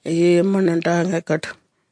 Ye manantanga kat.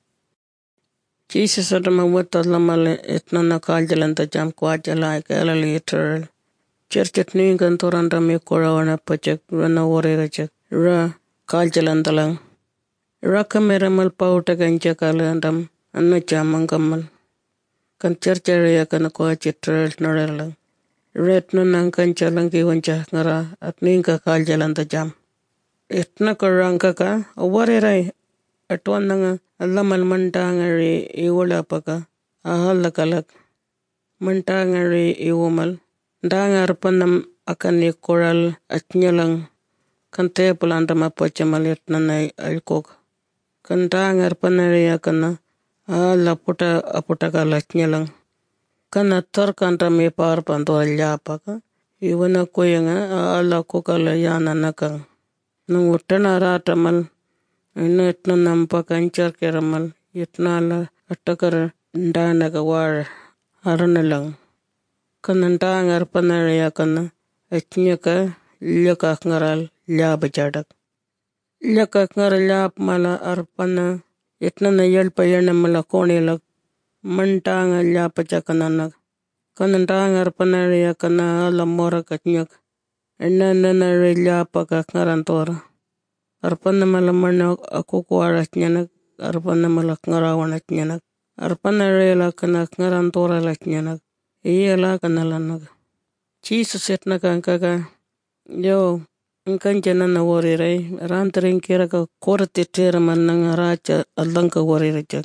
Jesus adama watala male etnana kaljalanta jam kwajala kala literal. Churchet ni gantoranda me korawana pachak rana warerachak ra kaljalantalang. Ra kamera mal pauta gancha kalandam anna jamangamal. Kan churcharea kana kwa chitral naralang. Retno nang kanchalang kiwancha ngara at ninka kaljalanta jam. Etna karangka ka warerai atuan nga alamal mantangari iwala paka ahalakalak mantangari iwomal dangar panam akan koral atnyalang kan tepulanta mapachamal etna alkok kan dangar panari akana ala puta aputakal atnyalang kana tarkanta me par panto alyapaka iwana koyanga ala kokala yana nakang nung utana ratamal ina itna nampa kanchar keramal itna la atakar ndana kawar aranalang kanandangar panaraya kana etnyaka lyakak ngaral lyaba jadak lyakak ngaral lyap mala arpana itna na yalpa yana mala konilak mantanga lyapa jakananak kanandangar panaraya kana ala mora katnyak ina nanare lyapa kak ngarantora arpana mala mana aku kuarat nyanak arpana mala ngarawanat nyanak arpana rela kana ngarantora lat nyanak iyala kana lanak Jesus etna kankaga yo kanjana na warirai rantring kira ka korte tera manang racha allanka warirajak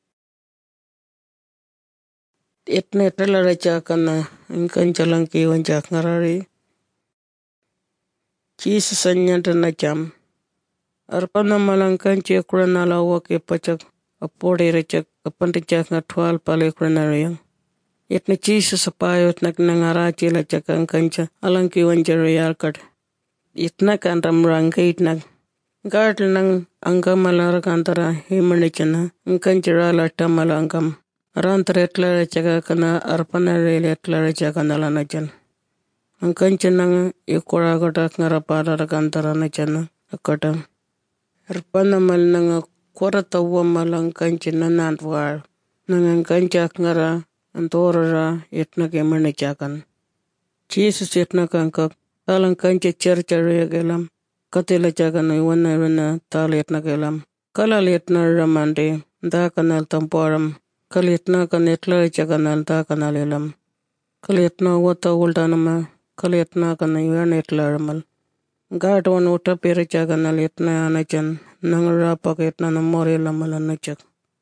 etna telaracha kana kanjalang kiwanjak ngarari Jesus anyanta na jam arpana malangkan kurana lawa ke pachak apode rechak apandijak ngatwal pale kuranariang etna Jesus apayot nangarachi la chakang kancha alangki wanjarayal kat itna kan ramrangka itna gart nang angamalar kantara himanichana kanchara la tamalangam rantretla chaka kana arpana reletla chaka nalanajan kancha ikora gotak ngarapara kantara nachana akata arpana mal nanga korata wamalang kancha nanantwar nanga kancha ngara antorara itna ke manichakan Jesus itna kanka talang kancha charchare gelam katela chakana wana tal itna gelam kalal itna ramande da kanal tamparam kalitna kanetla chakanal da kanal elam kalitna wata ultanama kalitna kana yanetla ramal Gadwan uta perichaga na litna anachan nangra paketna na morela malanachak.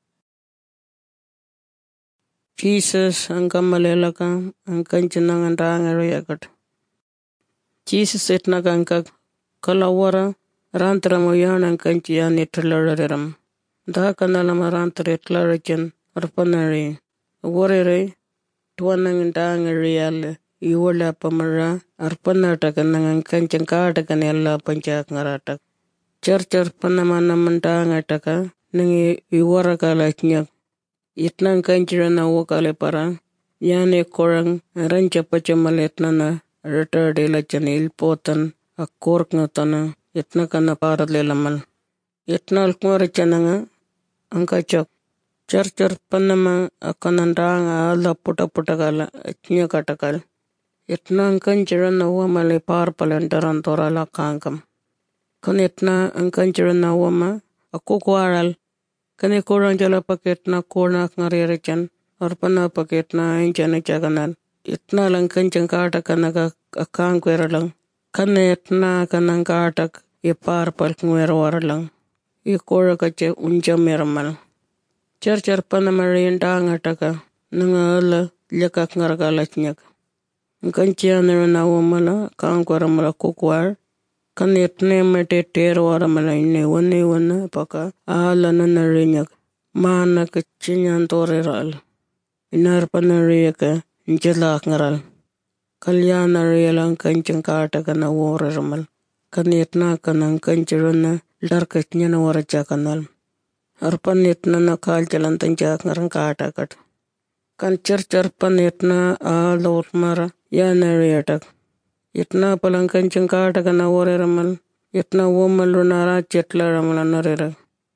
Jesus angkamalela angkanchanang andangarayakat. Jesus etna kankak kalawara rantramoyan angkanchian itlararam. Da kanalama rantretlarachan arpanari. Warere tuanang dangarayal iwala pamara arpanataka nangang kancang kaatakan yalla panchak ngaratak. Church panamana mantangataka nangi iwarakalaknyak. Itnang kancirana wakale para yane korang rancha pachamaletna na retardela chanil potan akork natana itna kana paradlelamal. Itna alkmara chananga angkachak. Church panama akanandanga ala puta kala itnya katakal. Itna angkanchirana wamale parpalantaran torala kankam. Kan itna angkanchirana wama akukwaral. Kan ikurang jala paketna kornak ngaririchan. Arpana paketna inchana chaganan. Itna lang kanchang katakana akankwerelang. Kan itna kanang katak iparpal ngwerwaralang. Ikura kache unjamiramal. Church panamarindangataka nangala lyakak ngaragalatnyak. Kanchianera na wamala kankwaramala kukwar kan itne mete terwaramala ine paka ala nanarinyak mana kachinyan toreral inarpanariyaka njalak ngaral kalyana riyalang kanchang kaataka na wararamal kan itna kanang kanchirana larkatnyana warachakanal arpan itna na kaljalantan jak ngarang kaatakat kan church itna ala mara yana riyatak. Itna palangkan cengkata kana wareramal. Itna womal runara chetla ramala narera.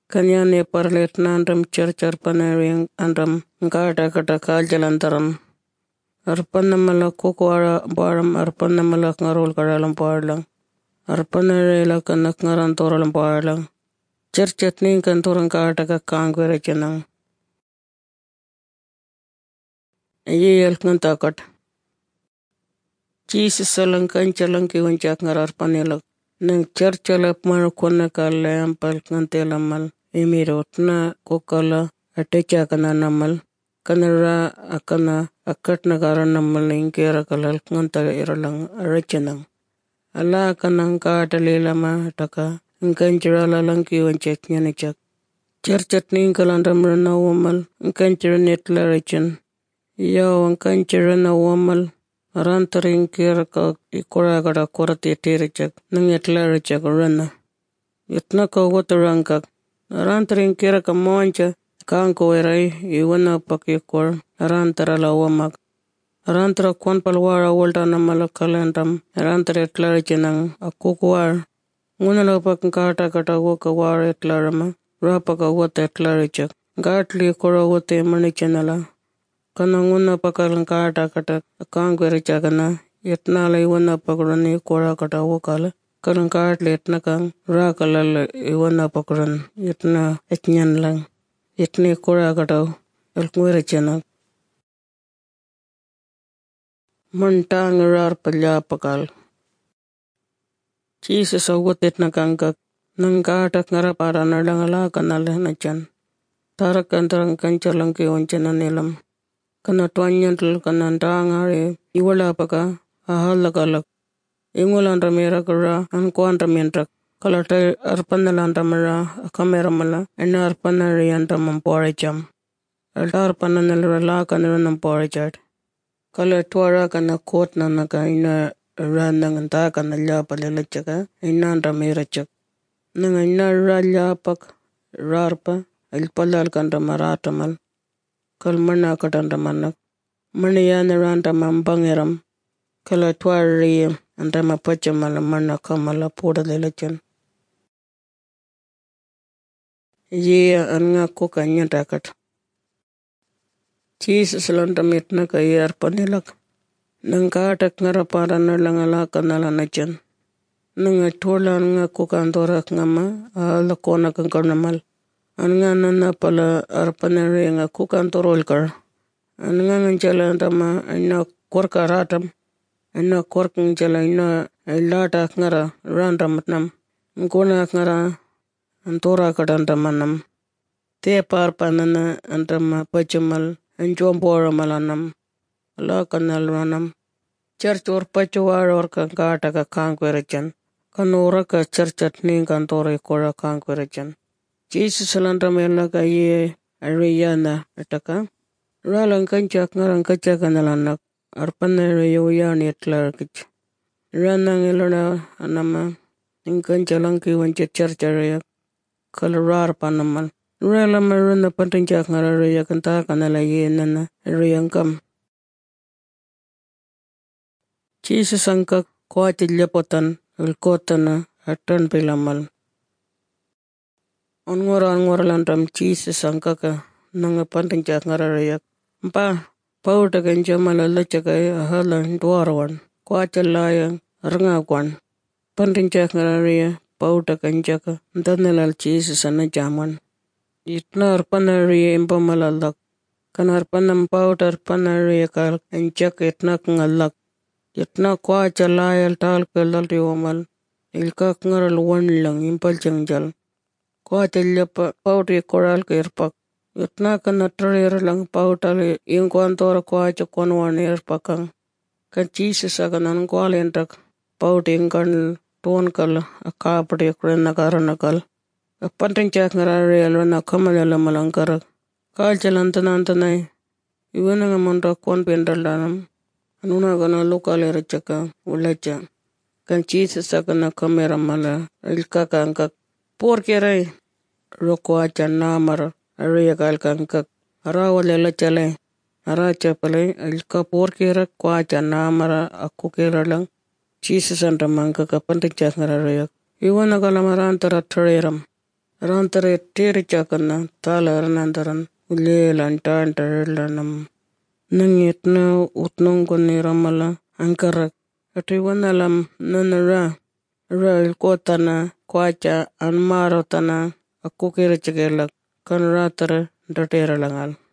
Kanyane parlet nandam church arpanering andam gata kata kaljalantaram. Arpanamala kukwara baram arpanamala ngarul karalam parlang. Arpanarela kanak ngaran toralam parlang. Churchat ning kantoran gata ka kangwere janang. Ayel ngantakat. Jesus salang kanchalang kiwanchak ngarar panelak. Nang churchalap marukona kalayam pal ngantelamal. Emirot na kokala atecha kana namal. Kanara akana akat nagara namal ingkera kalal nganta iralang arachanang. Ala kanang katalilama taka. Ingkanchirala lang kiwanchak nyanichak. Churchat ning kalandam rana wamal. Ingkanchira netla rachan. Yaw ingkanchira na wamal. Arantaring kira ka ikoragara korati tiricak nang yatlaricak rana. Yatna ka watarangkak. Arantaring kira ka monja kanko eray iwana pakikor arantara lawamak. Arantara kwan palwara walta na malakalandam arantara yatlaricak akukwar. Ngunala pak kata kata waka war yatlarama rapaka wata yatlaricak. Gatli kora wate manichanala. Kananguna pakalang kata kata kangwere chagana yatnala iwana pakrani kora kata wakala kalang katle yatna kang rakalala iwana pakran yatna etnyan lang yatni kora kata elkwere chana mantang rar palya pakal Jesus awat yatna kangkak nang kata ngara para narangala kanala nachan tarakantarang kanchalang kiwanchana nilam kana tuanyantul kana tangare iwala paka ahalakalak ingulan ramera kara ankuan ramendrak kalata arpanalan ramera kamera mala ena arpanari antamam poracham altar pananal rala kana nam porachat kala tuara kana kot nanaka ina ranang anta kana lapalachaka ina ramera chak nang ina rallapak rarpa alpalal kana maratamal kalmana katanda manak maniyana ranta mambangeram kala tuari antama pachamala mana kamala poda lelachan ye anga koka nyatakat Jesus lantamit na kayar panilak nang katak ngarapara narlangala kanala nachan nang atola nga koka antorak ngama alakona kangkarnamal anga nana pala arpanare nga koka antorol kar anga nganchala antama ina korka ratam ina korka nganchala ina ilata ngara randamatnam ngona ngara antora kadantamanam te parpanana antama pachamal anjombora malanam la kanal ranam church or pachwar or kangata ka kangwerechan kanora ka churchat ning kantore kora kangwerechan Jesus lantamela ka ye ariyana ataka ralang kanchak ngarang kachakanalannak arpanere yoyani atlarkich ranang ilana anama inkanchalang kiwancha charcharayak kalarar panamal rala maruna pantinchak ngararayak anta kanala ye nana riyangkam Jesus angka kuatilyapotan ulkotana atan pilamal onngora lantam Jesus angka ka nanga pantinchak ngararayak mpa pauta kanjamala lachakay ahalan duarawan kuachalayang rangakwan pantinchak ngararaya pauta kanjaka danalal Jesus ana jaman itnar panariya impamalallak kanar panam pautar panariya kal anchak itnak ngallak itna kuachalayal tal kalal diwamal ilkak ngaral wanlang impal jangjal kuachallapa pauti koral kirpak itna kana trayer lang pautali ingkwantora kuacha konwan irpakang kan Jesus aganan kualentak pauti ingkan tuan kal akapati krena karanakal pantinchak ngararayal na kamalala malangkarak kalchalantanantanay iwana ngamonta kuan pendalanam anuna gana lokale rachaka ulacha kan Jesus agana kamera mala ilkaka angkak porkeray rokuacha namar ariyakal kankak arawale lachale aracha pale ilka porkera kuacha namara akukera lang Jesus antamangka kapantinchak ngararayak iwana kalamarantara trayeram Rantere tiri chakana talaranandaran ulelan tantaranam. Nangit na utnong kuni ramala angkarak. Atiwanalam nanara. Ra ilkotana kwacha anmarotana akukir chigelak kan ratara datera langal.